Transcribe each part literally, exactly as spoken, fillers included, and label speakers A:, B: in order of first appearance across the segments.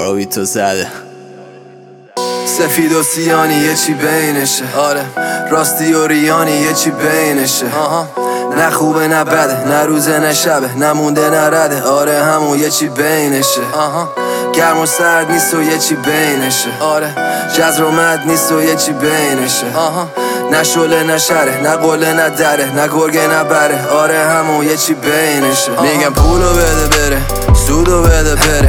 A: آراوی تو زده
B: سفید و سیانی یه چی بینشه، آره راستی و ریانی یه چی بینشه. آها نه خوبه نه بده، نه روزه نه شبه، نه مونده نه رده، آره همون یه چی بینشه. آها گرم و سرد نیست و یه چی بینشه، آره جزر و مد نیست و یه چی بینشه. آها نه شله نه شره، نه قله نه دره، نه گرگه نه بره، آره همون یه چی بینشه. میگم پولو بده بره، سودو بده بره،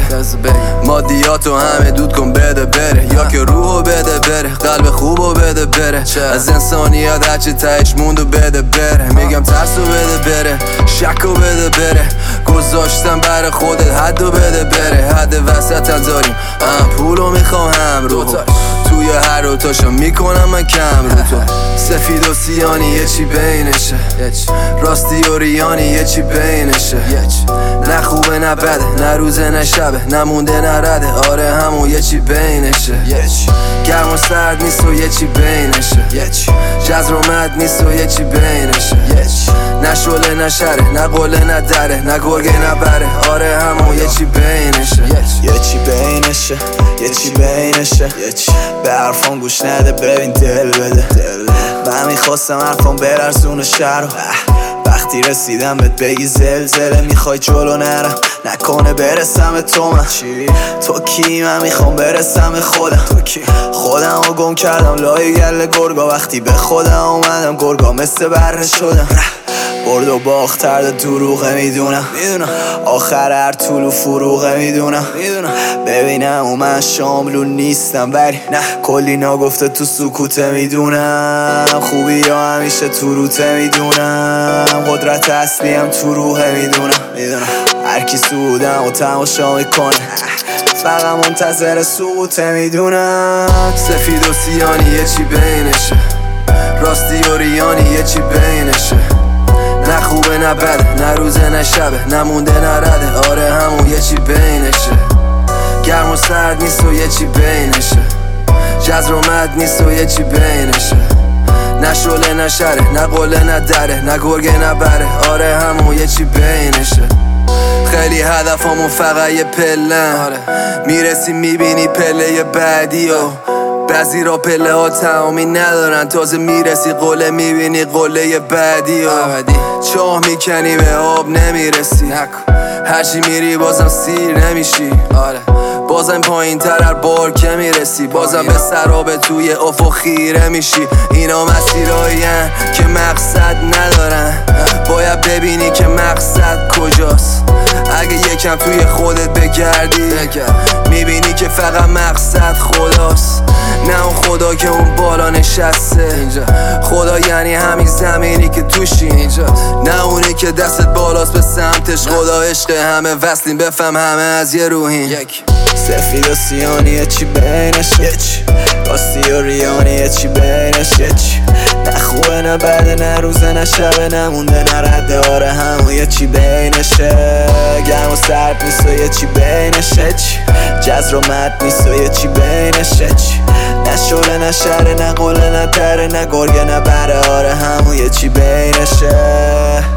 B: مادیاتو همه دود کن بده بره، یا که روحو بده بره، قلب خوبو بده بره، از انسانیت هرچی تهش موندو بده بره. میگم ترسو بده بره، شکو بده بره، گذاشتم بر خودت حدو بده بره. حد وسط هم داریم، هم پولو میخوام هم رو توی هر رو تاشو میکنم من کم رو تو. سفید و سیانی یه چی بینشه، راستی و ریانی یه چی بینشه. نه خوبه نه بده، نه روزه نه شبه، نه مونده نه رده، آره همون یه چی بینشه. گرم و سرد نیست و یه چی بینشه، جزر و مد نیست و یه چی بینشه. نه شله نه شره، نه قله نه دره، نه گرگه نه بره، آره همون یه چی بینشه.
C: یه چی بینشه، یه چی بینشه، یه چی به حرفان گوش نده ببین دل بده. من میخواستم حرفان برسونه شهر، وقتی رسیدم بهت بگی زلزله میخوای جلو نرم، نکنه برسم به تو. من تو کی؟ من میخوام برسم به خودم. تو کی؟ خودم رو گم کردم لای گل گرگا، وقتی به خودم اومدم گرگا مثل بره شدم. برد و باخت ترد دروغه میدونم، آخر هر طول و فروغه میدونم. ببینم و من شاملون نیستم ولی نه کلی ناگفته تو سکوته میدونم. خوبی یا همیشه تو روته میدونم، قدرت اصلی هم تو روحه میدونم. هر کی سودم و تماشا میکنه فقط منتظر سقوطه میدونم.
B: سفید و سیانی یه چی بینشه، راستی و ریانی یه چی بینشه. نه خوبه نه بده، نه روزه نه شبه، نه مونده نه رده، آره همون یه چی بینشه. گرم و سرد نیست و یه چی بینشه، جزر و مد نیست و یه چی بینشه. نه شله نه شره، نه قله نه دره، نه گرگه نه بره، آره همون یه چی بینشه. خیلی هدفمون فقط یه پلن، میرسی میبینی پله بعدی و بعضی را پله ها تمامی ندارن، تازه میرسی قله میبینی قله بعدی و چاه میکنی به آب نمیرسی، هرچی میری بازم سیر نمیشی، آره بازم پایین تر هر بار که میرسی، بازم به سرابه توی افق خیره میشی. اینا مسیرهایین که مقصد ندارن، باید ببینی که مقصد کجاست. اگه یکم توی خودت بگردی میبینی که فقط مقصد خداست، نه اون خدا که اون بالا نشسته. خدا یعنی همین زمینی که توشی، نه اونی که دستت بالاست به سمتش. خدا عشق همه وصلیم، بفهم همه از یه روحین.
C: سفید و سیانی یه چی بینشه، راستی و ریانی یه چی بینشه. نه خوبه نه بده، نه روزه نه شبه، نه مونده نه رده، آره همون یه چی بینشه. گرم و سرد نیست و یه چی بینشه، جزر و مد نیست و یه چی بینشه. نه شله نه شره، نه قله نه دره، نه گرگه نه بره، آره همون یه چی بینشه.